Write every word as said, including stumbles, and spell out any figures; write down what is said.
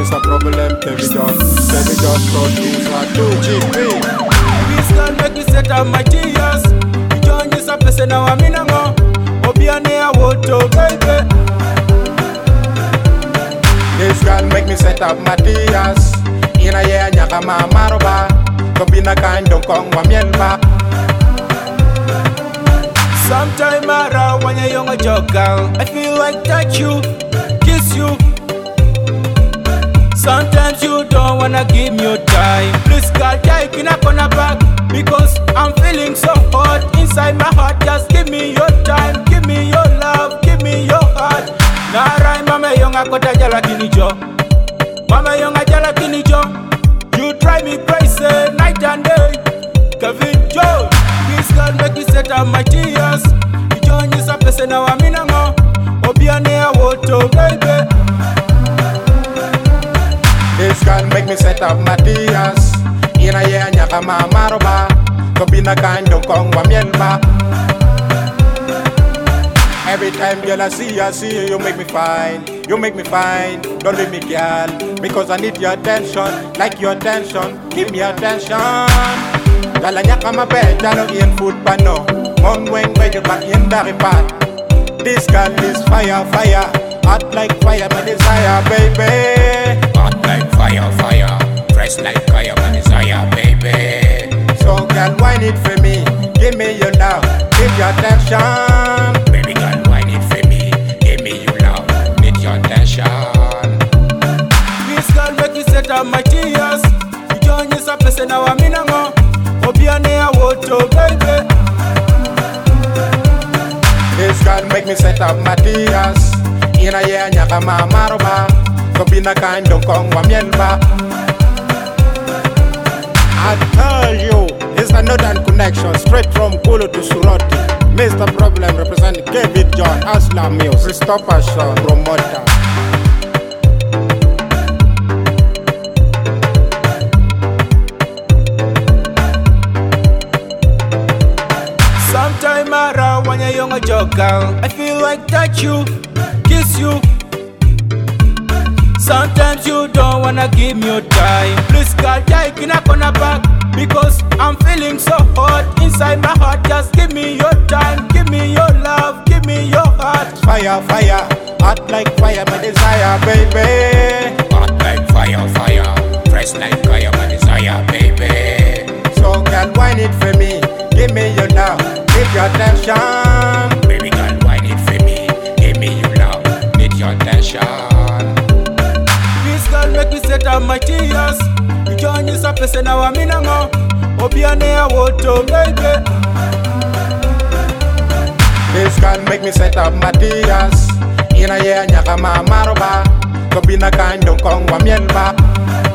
Mister Problem, Kevin John, Kevin John, producer, two G P. This girl make me set up my tears. You join this up, say now I'm in a mo. Obiane a woto, baby. This girl make me set up my tears. Ina ye nyaka ma maroba. Kobina kind don't kong wa mielba. Sometime around when you're young a joker, I feel like touch you, kiss you. Sometimes you don't wanna give me your time. Please girl, take me up on the back, because I'm feeling so hot inside my heart. Just give me your time, give me your love, give me your heart. Narai mama yonga kota jala kinijo, mama yonga jala kinijo. You drive me crazy night and day, Kevin Joe. This girl make me set up my tears. You join this up, say now I'm in a mo. Obiane a woto, baby. This girl make me set up my tears. Ina ye nyaka ma maroba. Kobina kind don't kong wa mielba. Every time girl I see you, I see you, you make me fine. You make me fine, don't leave me girl. Because I need your attention, like your attention. Give me attention. Gala nyaka ma be, jalo in food pano. Mon weng weng you back in the part. This girl is fire, fire. Hot like fire, my desire, baby. Hot like fire, fire. Fresh like fire, my desire, baby. So girl, wine it for me. Give me your love, give your attention. Baby girl, wine it for me. Give me your love, need your attention. This girl make me set up my tears. You join this up, say now I'm in a mo. Obiane a woto, baby. This girl make me set up my tears. Ina ye nyaka ma maroba. Kobina kind don't kong wa mielba. I tell you, it's a northern connection, straight from Kulu to Suroti. Mister Problem representing Kevin John, Aslam Mills, Christopher Shaw, promoter. Sometime around when you're young a joker, I feel like touch you, kiss you. Sometimes you don't wanna give me your time. Please girl, take me up on the back, because I'm feeling so hot inside my heart. Just give me your time, give me your love, give me your heart. Fire, fire, hot like fire, my desire, baby. Hot like fire, fire. Fresh like fire, my desire, baby. So girl, wine it for me. Give me your love, give your attention. Baby girl, wine it for me. Give me your love, need your attention. This girl make me set up my tears. You join this up, say now I'm in a mo. Obiane a woto, baby. This girl make me set up my tears. Ina ye nyaka ma maroba. Kobina kind don't kong wa mielba.